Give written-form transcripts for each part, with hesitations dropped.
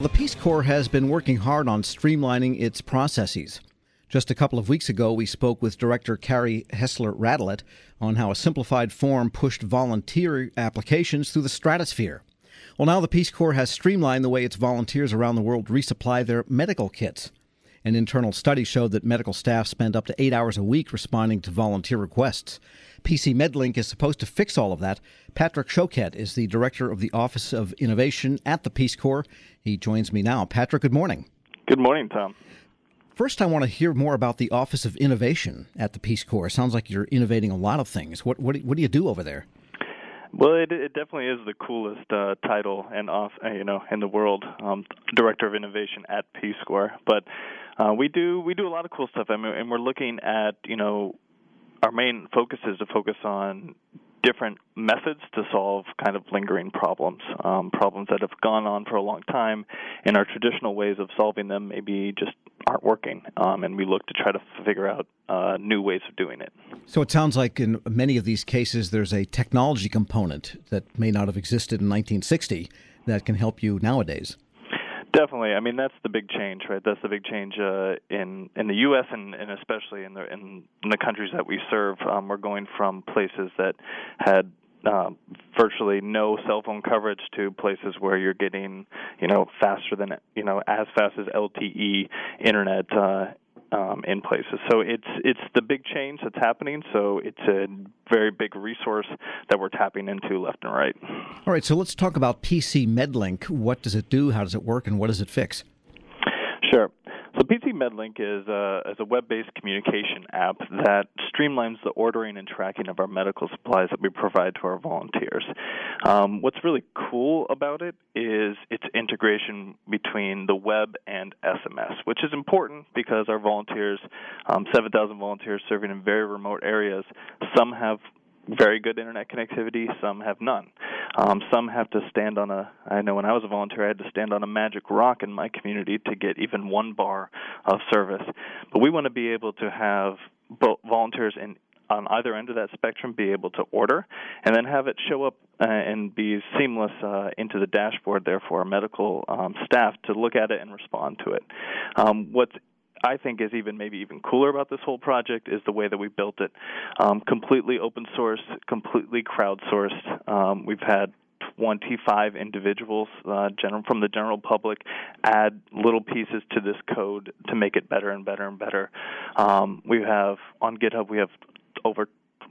The Peace Corps has been working hard on streamlining its processes. Just a couple of weeks ago, we spoke with Director Carrie Hessler-Radelet on how a simplified form pushed volunteer applications through the stratosphere. Well, now the Peace Corps has streamlined the way its volunteers around the world resupply their medical kits. An internal study showed that medical staff spend up to 8 hours a week responding to volunteer requests. PC MedLink is supposed to fix all of that. Patrick Choquette is the director of the Office of Innovation at the Peace Corps. He joins me now. Patrick, good morning. Good morning, Tom. First, I want to hear more about the Office of Innovation at the Peace Corps. Sounds like you're innovating a lot of things. What do you do over there? Well, it definitely is the coolest title in the world, Director of Innovation at Peace Corps. But we do a lot of cool stuff. I mean, and we're looking at our main focus is to focus on different methods to solve kind of lingering problems that have gone on for a long time, and our traditional ways of solving them maybe just aren't working, and we look to try to figure out new ways of doing it. So it sounds like in many of these cases there's a technology component that may not have existed in 1960 that can help you nowadays. Definitely. I mean, that's the big change, right? That's the big change in the U.S. and especially in the countries that we serve. We're going from places that had virtually no cell phone coverage to places where you're getting, faster than, as fast as LTE internet in places. So it's the big change that's happening. So it's a very big resource that we're tapping into left and right. All right, so let's talk about PC MedLink. What does it do? How does it work? And what does it fix? Sure. So PC MedLink is a web-based communication app that streamlines the ordering and tracking of our medical supplies that we provide to our volunteers. What's really cool about it is its integration between the web and SMS, which is important because our volunteers, 7,000 volunteers serving in very remote areas, some have very good internet connectivity, some have none. Some have to stand on I know when I was a volunteer, I had to stand on a magic rock in my community to get even 1 bar of service. But we want to be able to have both volunteers on either end of that spectrum be able to order and then have it show up and be seamless into the dashboard there for our medical staff to look at it and respond to it. What's I think is maybe even cooler about this whole project is the way that we built it. Completely open source, completely crowdsourced. We've had 25 individuals from the general public add little pieces to this code to make it better and better and better. We have on GitHub over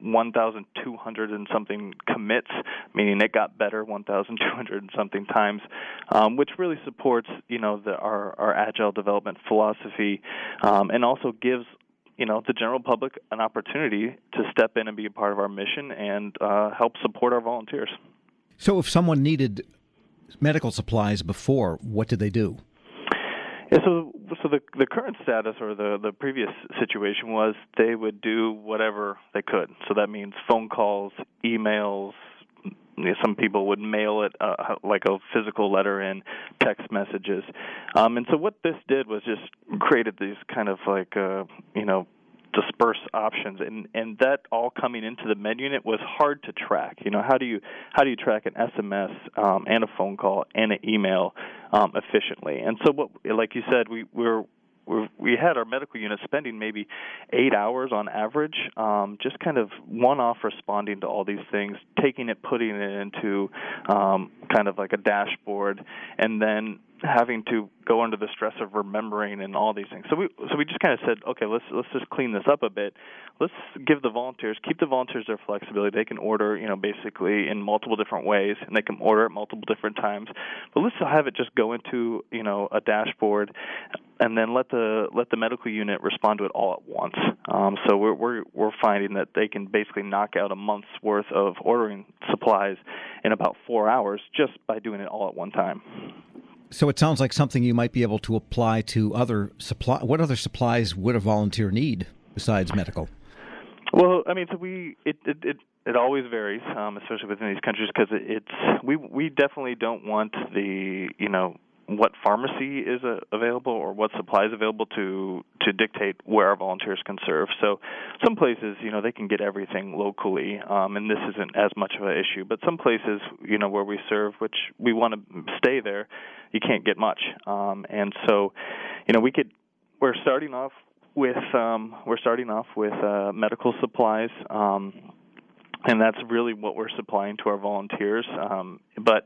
1,200 and something commits, meaning it got better 1,200 and something times, which really supports our agile development philosophy, and also gives the general public an opportunity to step in and be a part of our mission and help support our volunteers. So if someone needed medical supplies before, what did they do? Yeah, so the current status or the previous situation was they would do whatever they could. So that means phone calls, emails. Some people would mail it like a physical letter in, text messages. And so what this did was just created these kind of like, dispersed options, and that all coming into the med unit was hard to track. How do you track an SMS and a phone call and an email efficiently? And so, like you said, we had our medical unit spending maybe 8 hours on average, just kind of one-off responding to all these things, taking it, putting it into kind of like a dashboard, and then having to go under the stress of remembering and all these things. So we just kind of said, okay, let's just clean this up a bit. Let's keep the volunteers their flexibility. They can order, basically in multiple different ways, and they can order at multiple different times. But let's have it just go into, a dashboard, and then let the medical unit respond to it all at once. So we're finding that they can basically knock out a month's worth of ordering supplies in about 4 hours just by doing it all at one time. So it sounds like something you might be able to apply to other supply. What other supplies would a volunteer need besides medical? Well, I mean, so it always varies, especially within these countries, because we definitely don't want the what pharmacy is available or what supplies available to dictate where our volunteers can serve. So some places, they can get everything locally, and this isn't as much of an issue. But some places, where we serve, which we want to stay there, you can't get much. And so, we're starting off with medical supplies. And that's really what we're supplying to our volunteers. But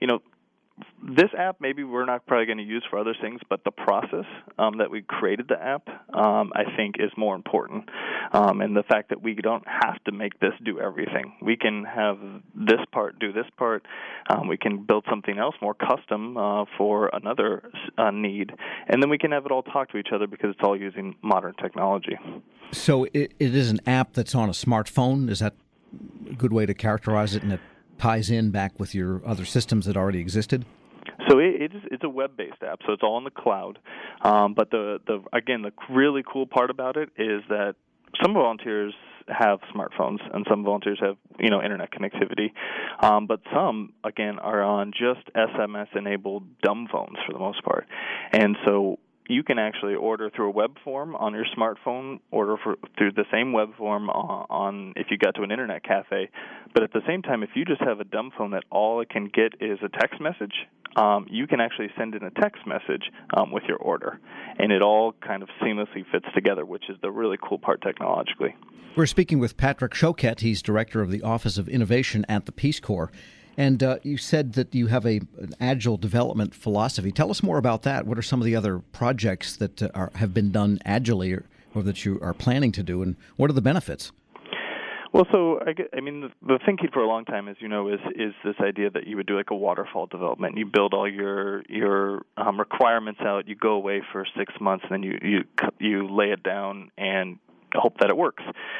this app maybe we're not probably going to use for other things, but the process that we created the app, I think, is more important. And the fact that we don't have to make this do everything. We can have this part do this part. We can build something else more custom for another need. And then we can have it all talk to each other because it's all using modern technology. So it is an app that's on a smartphone? Is that a good way to characterize it, and it ties in back with your other systems that already existed? So it's a web-based app, so it's all in the cloud. But the really cool part about it is that some volunteers have smartphones and some volunteers have internet connectivity, but some again are on just SMS-enabled dumb phones for the most part, and so you can actually order through a web form on your smartphone, through the same web form on if you got to an internet cafe. But at the same time, if you just have a dumb phone that all it can get is a text message, you can actually send in a text message with your order. And it all kind of seamlessly fits together, which is the really cool part technologically. We're speaking with Patrick Choquette. He's director of the Office of Innovation at the Peace Corps. And you said that you have an agile development philosophy. Tell us more about that. What are some of the other projects that have been done agilely or that you are planning to do, and what are the benefits? Well, so the thinking for a long time, as you know, is this idea that you would do like a waterfall development. You build all your requirements out. You go away for 6 months, and then you lay it down and hope that it works.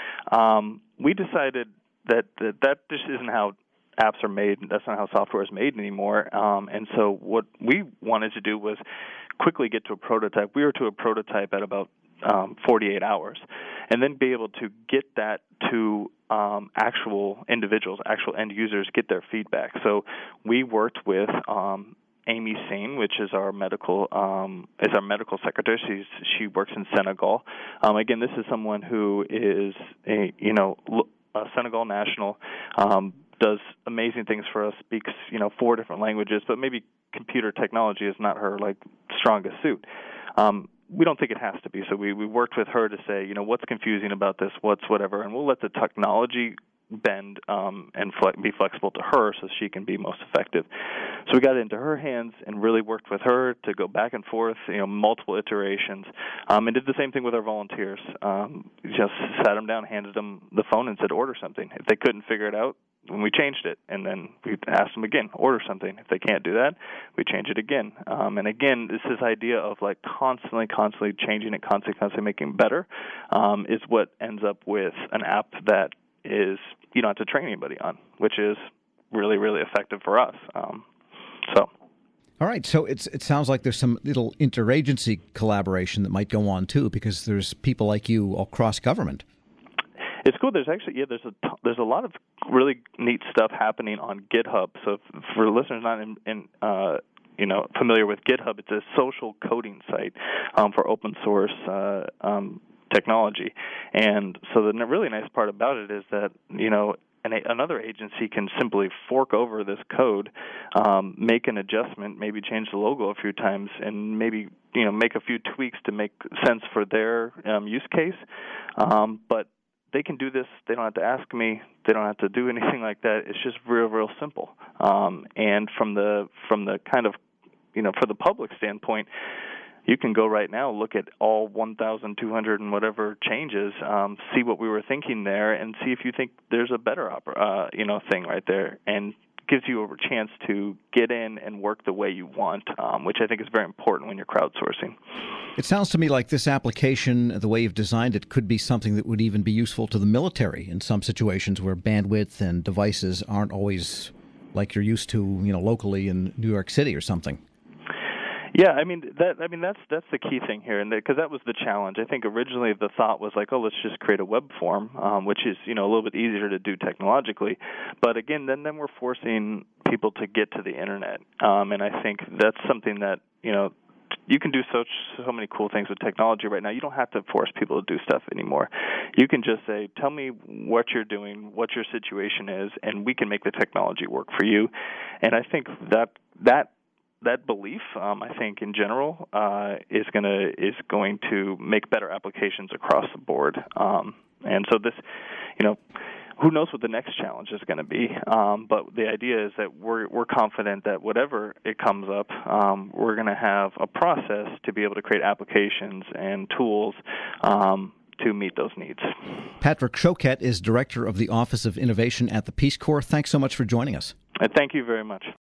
We decided that just isn't how apps are made. That's not how software is made anymore. And so what we wanted to do was quickly get to a prototype. We were to a prototype at about 48 hours, and then be able to get that to actual individuals, actual end users, get their feedback. So we worked with Amy Sane, which is our medical secretary. She works in Senegal. Again, this is someone who is a Senegal national. Does amazing things for us, speaks 4 different languages, but maybe computer technology is not her strongest suit. We don't think it has to be, so we worked with her to say, what's confusing about this, what's whatever, and we'll let the technology bend and be flexible to her so she can be most effective. So we got it into her hands and really worked with her to go back and forth, multiple iterations, and did the same thing with our volunteers. Just sat them down, handed them the phone, and said, order something. If they couldn't figure it out, when we changed it, and then we asked them again, order something. If they can't do that, we change it again. And again, this idea of constantly changing it, constantly making it better, is what ends up with an app that is you don't have to train anybody on, which is really, really effective for us. All right, so it sounds like there's some little interagency collaboration that might go on too, because there's people like you all across government. It's cool. There's actually there's a lot of really neat stuff happening on GitHub. So for listeners not familiar with GitHub, it's a social coding site for open source technology. And so the really nice part about it is that another agency can simply fork over this code, make an adjustment, maybe change the logo a few times, and maybe make a few tweaks to make sense for their use case. But they can do this. They don't have to ask me. They don't have to do anything like that. It's just real simple. And from the kind of for the public standpoint, you can go right now, look at all 1,200 and whatever changes, see what we were thinking there, and see if you think there's a better thing right there, and gives you a chance to get in and work the way you want, which I think is very important when you're crowdsourcing. It sounds to me like this application, the way you've designed it, could be something that would even be useful to the military in some situations where bandwidth and devices aren't always like you're used to, locally in New York City or something. Yeah, that's the key thing here, and because that was the challenge. I think originally the thought was let's just create a web form, which is a little bit easier to do technologically. But again, then we're forcing people to get to the internet, and I think that's something that you can do so many cool things with technology right now. You don't have to force people to do stuff anymore. You can just say, tell me what you're doing, what your situation is, and we can make the technology work for you. And I think that belief, I think in general, is going to make better applications across the board. And so this, who knows what the next challenge is going to be? But the idea is that we're confident that whatever it comes up, we're going to have a process to be able to create applications and tools to meet those needs. Patrick Choquette is Director of the Office of Innovation at the Peace Corps. Thanks so much for joining us. Thank you very much.